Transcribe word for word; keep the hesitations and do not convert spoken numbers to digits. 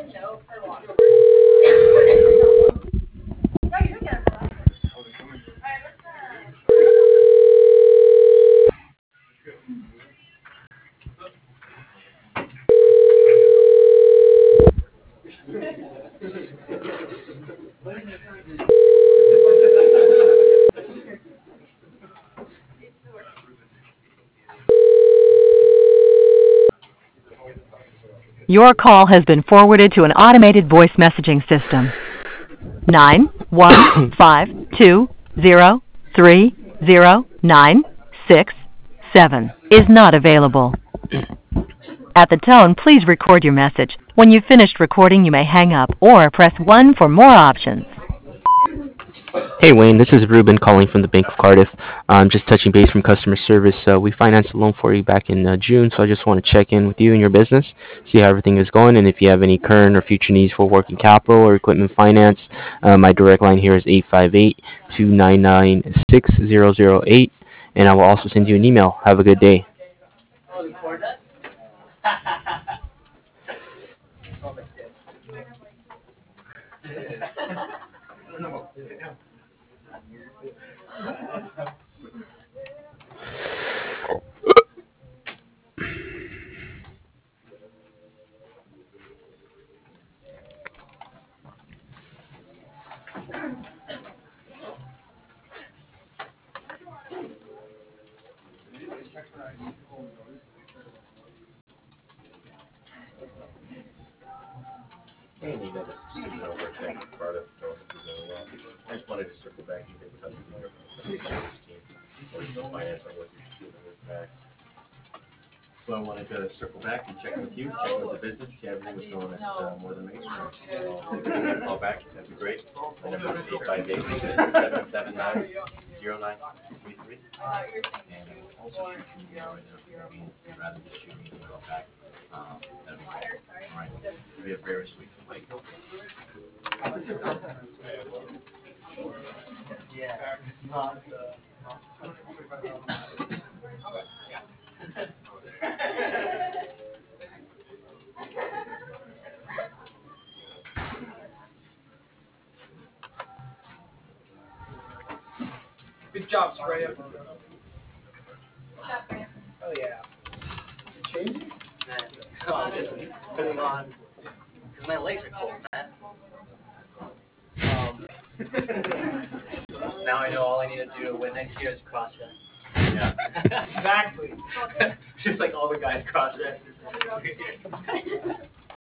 Your call has been forwarded to an automated voice messaging system. Nine one five two zero three zero nine six seven is not available. At the tone, please record your message. When you've finished recording, you may hang up or press one for more options. Hey Wayne, this is Ruben calling from the Bank of Cardiff. Um, just touching base from customer service. Uh, we financed a loan for you back in uh, June, so I just want to check in with you and your business, see how everything is going, and if you have any current or future needs for working capital or equipment finance. Uh, my direct line here is eight five eight, two nine nine, six zero zero eight, and I will also send you an email. Have a good day. Hey, Nina, this is Stephen over at Bank of Cardiff. Hope you're doing well. I just wanted to circle back. You've been touching with your customer service team or your finance on what you're doing with that. So I wanted to circle back and check with you, check with the business, see how everything was going at uh, More Than Main Street. So if you can call back, that'd be great. My number is eight five eight, seven seven nine, zero nine three three. And also shoot you an email right now. If you'd rather just shoot me an email back, um, that'd be great. All right. It'll be a very sweet. Like, Yeah, not, uh, good job, Soraya. Oh, yeah. Changing? Oh, just putting on, because my legs are cold, man. Um, now I know all I need to do to win next year is cross-dress. yeah. Exactly. Just like all the guys cross-dress.